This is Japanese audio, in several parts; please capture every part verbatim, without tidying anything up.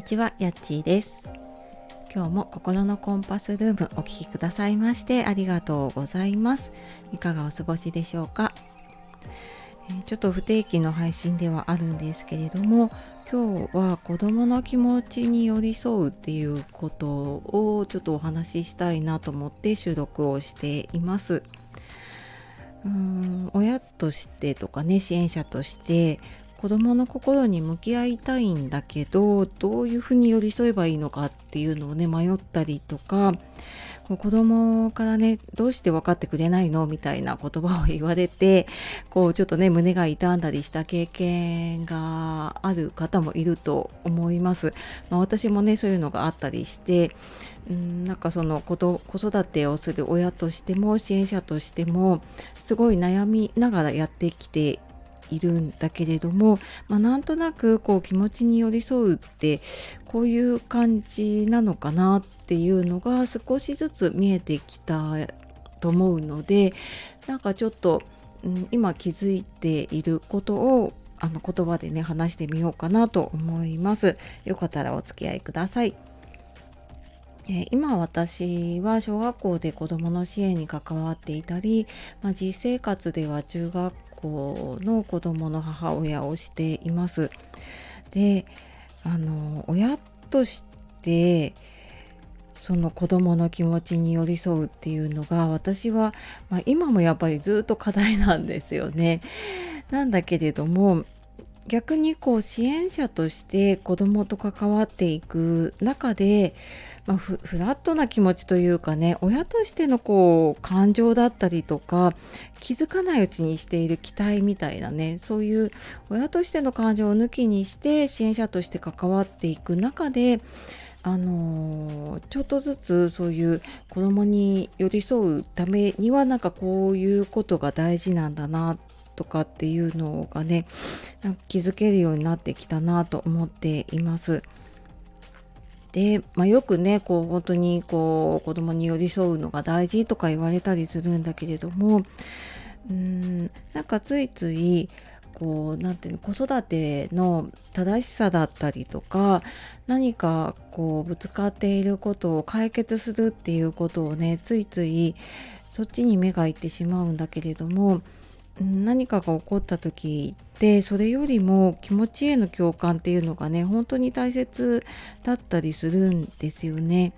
にちは、やっちーです。今日も心のコンパスルームお聞きくださいましてありがとうございます。いかがお過ごしでしょうか。えーちょっと不定期の配信ではあるんですけれども、今日は子供の気持ちに寄り添うっていうことをちょっとお話ししたいなと思って収録をしています。うーん親としてとかね、支援者として子どもの心に向き合いたいんだけど、どういうふうに寄り添えばいいのかっていうのをね迷ったりとか、こう子どもからね、どうして分かってくれないのみたいな言葉を言われて、こうちょっとね胸が痛んだりした経験がある方もいると思います。まあ、私もねそういうのがあったりして、うんなんかその子と子育てをする親としても支援者としてもすごい悩みながらやってきているんだけれども、まあ、なんとなくこう気持ちに寄り添うってこういう感じなのかなっていうのが少しずつ見えてきたと思うので、なんかちょっと、うん、今気づいていることをあの言葉でね話してみようかなと思います。よかったらお付き合いください。えー今私は小学校で子どもの支援に関わっていたり、まあ、実生活では中学校の子どもの母親をしています。で、あの親としてその子どもの気持ちに寄り添うっていうのが私は、まあ、今もやっぱりずっと課題なんですよね。なんだけれども、逆にこう支援者として子どもと関わっていく中で、まあ、フフラットな気持ちというかね、親としてのこう感情だったりとか、気づかないうちにしている期待みたいなね、そういう親としての感情を抜きにして支援者として関わっていく中で、あのーちょっとずつそういう子供に寄り添うためにはなんかこういうことが大事なんだなとかっていうのがね、なんか気づけるようになってきたなと思っています。で、まあ、よくねこう本当にこう子供に寄り添うのが大事とか言われたりするんだけれども、うーんなんかついついこうなんていうの、子育ての正しさだったりとか、何かこうぶつかっていることを解決するっていうことをね、ついついそっちに目がいってしまうんだけれども、うん何かが起こった時ってそれよりも気持ちへの共感っていうのがね本当に大切だったりするんですよね。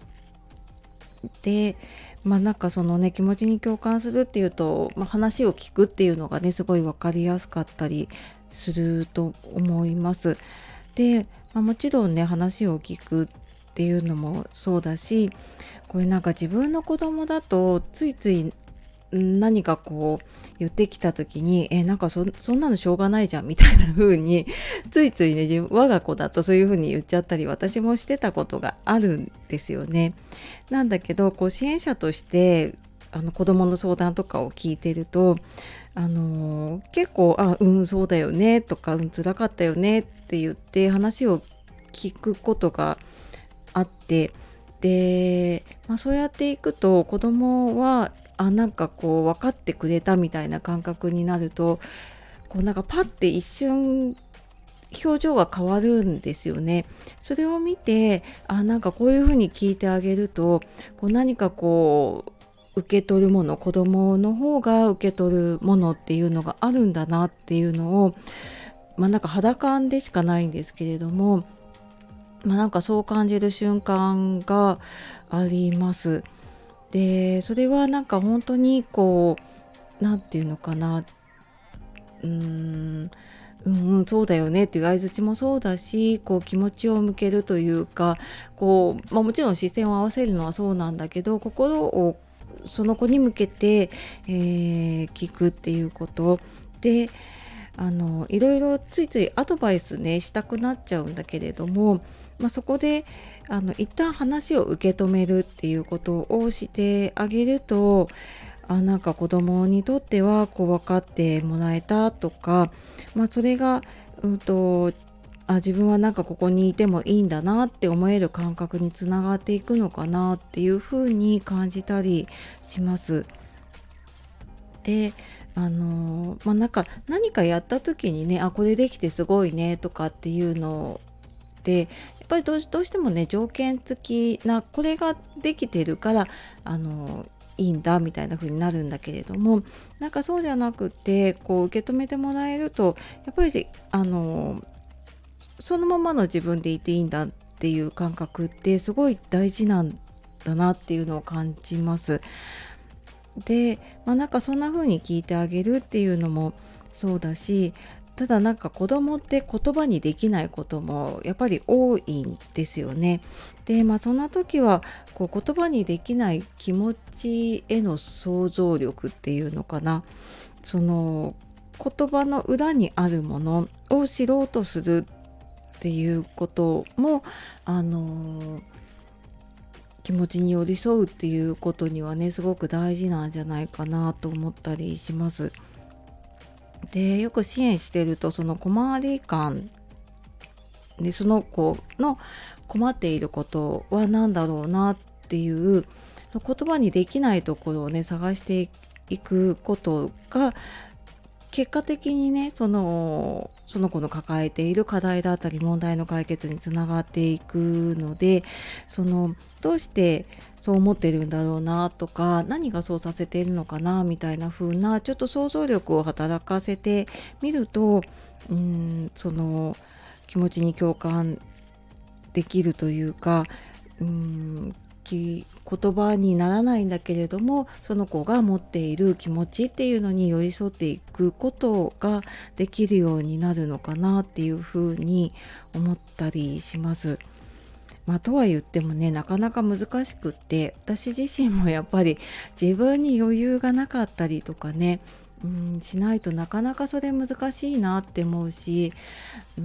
で、まあなんかそのね気持ちに共感するっていうと、まあ、話を聞くっていうのがねすごい分かりやすかったりすると思います。で、まあ、もちろんね話を聞くっていうのもそうだし、これなんか自分の子供だとついついん何かこう言ってきた時に、えなんかそそんなのしょうがないじゃんみたいな風についついね、自分我が子だとそういう風に言っちゃったり私もしてたことがあるんですよね。なんだけどこう支援者としてあの子どもの相談とかを聞いてると、あのー結構「あうんそうだよね」とか「うん辛かったよね」って言って話を聞くことがあって、で、まあ、そうやっていくと子供はあなんかこう分かってくれたみたいな感覚になると、こうなんかパッて一瞬表情が変わるんですよね。それを見て、あなんかこういう風に聞いてあげると、こう何かこう受け取るもの、子供の方が受け取るものっていうのがあるんだなっていうのを、まあなんか肌感でしかないんですけれども、まあなんかそう感じる瞬間があります。で、それはなんか本当にこう、なんていうのかな、うーん、うんうん、そうだよねっていう相槌もそうだし、こう気持ちを向けるというか、こう、まあ、もちろん視線を合わせるのはそうなんだけど、心をその子に向けて、えー聞くっていうことで、あのいろいろついついアドバイスねしたくなっちゃうんだけれども、まあ、そこであの一旦話を受け止めるっていうことをしてあげると、あなんか子供にとってはこう分かってもらえたとか、まあ、それが、うんとあ自分はなんかここにいてもいいんだなって思える感覚につながっていくのかなっていうふうに感じたりします。で、あのまあ、なんか何かやった時にね、あこれできてすごいねとかっていうので、 っぱりどうし、どうしてもね条件付きなこれができてるからあのいいんだみたいな風になるんだけれども、なんかそうじゃなくてこう受け止めてもらえるとやっぱりあのそのままの自分でいていいんだっていう感覚ってすごい大事なんだなっていうのを感じます。で、まあ、なんかそんな風に聞いてあげるっていうのもそうだし、ただなんか子供って言葉にできないこともやっぱり多いんですよね。で、まあそんな時はこう言葉にできない気持ちへの想像力っていうのかな。その言葉の裏にあるものを知ろうとするっていうこともあの気持ちに寄り添うっていうことにはねすごく大事なんじゃないかなと思ったりします。で、よく支援してるとその小回り感でその子の困っていることは何だろうなっていうその言葉にできないところをね探していくことが結果的にねそのその子の抱えている課題だったり問題の解決につながっていくので、そのどうしてそう思ってるんだろうなとか何がそうさせているのかなみたいな風なちょっと想像力を働かせてみると、うーんその気持ちに共感できるというか、うーんき言葉にならないんだけれどもその子が持っている気持ちっていうのに寄り添っていくことができるようになるのかなっていうふうに思ったりします。まあ、とは言ってもねなかなか難しくって私自身もやっぱり自分に余裕がなかったりとかね、うんしないとなかなかそれ難しいなって思うし、うん、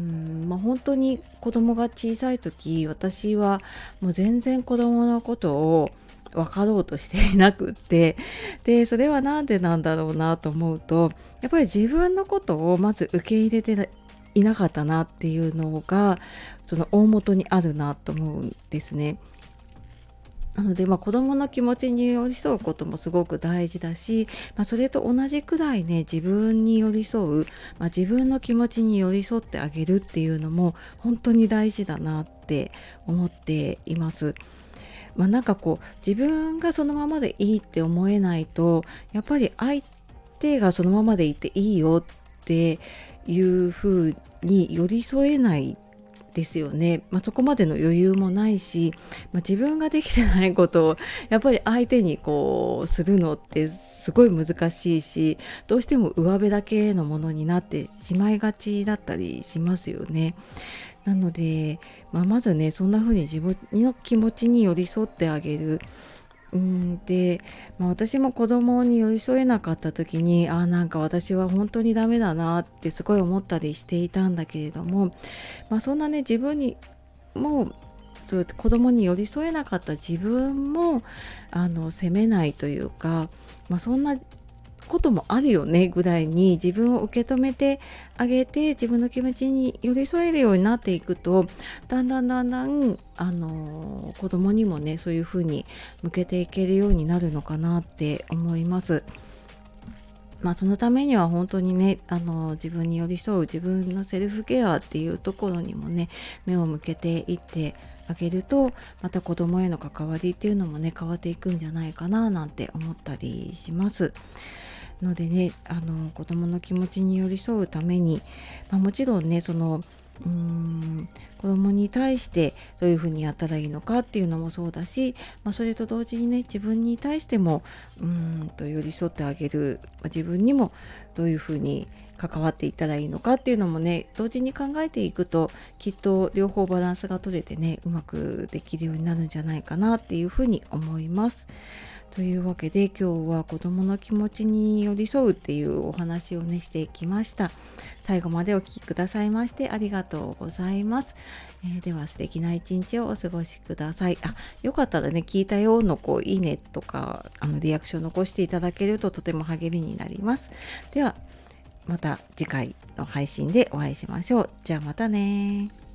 まあ、本当に子供が小さい時私はもう全然子供のことを分かろうとしていなくって、でそれはなんでなんだろうなと思うとやっぱり自分のことをまず受け入れていなかったなっていうのがその大元にあるなと思うんですね。なので、まあ、子どもの気持ちに寄り添うこともすごく大事だし、まあ、それと同じくらいね自分に寄り添う、まあ、自分の気持ちに寄り添ってあげるっていうのも本当に大事だなって思っています。まあ、なんかこう自分がそのままでいいって思えないとやっぱり相手がそのままでいていいよっていう風に寄り添えないですよね。まあ、そこまでの余裕もないし、まあ、自分ができてないことをやっぱり相手にこうするのってすごい難しいし、どうしても上辺だけのものになってしまいがちだったりしますよね。なので、まあ、まずねそんな風に自分の気持ちに寄り添ってあげる。うんで、まあ、私も子供に寄り添えなかった時にあーなんか私は本当にダメだなってすごい思ったりしていたんだけれども、まあ、そんなね自分にもうそうやって子供に寄り添えなかった自分もあの責めないというか、まあ、そんなこともあるよねぐらいに自分を受け止めてあげて自分の気持ちに寄り添えるようになっていくとだんだんだんだんあの子供にもねそういう風に向けていけるようになるのかなって思います。まあそのためには本当にねあの自分に寄り添う自分のセルフケアっていうところにもね目を向けていってあげるとまた子供への関わりっていうのもね変わっていくんじゃないかななんて思ったりします。のでねあの子供の気持ちに寄り添うために、まあ、もちろんねそのうーん子供に対してどういうふうにやったらいいのかっていうのもそうだし、まあ、それと同時にね自分に対してもうーんと寄り添ってあげる、まあ、自分にもどういうふうに関わっていったらいいのかっていうのもね同時に考えていくときっと両方バランスが取れてねうまくできるようになるんじゃないかなっていうふうに思います。というわけで今日は子どもの気持ちに寄り添うっていうお話をねしてきました。最後までお聞きくださいましてありがとうございます。えー、では素敵な一日をお過ごしください。あ、よかったらね聞いたよのこういいねとかあのリアクション残していただけるととても励みになります。ではまた次回の配信でお会いしましょう。じゃあまたね。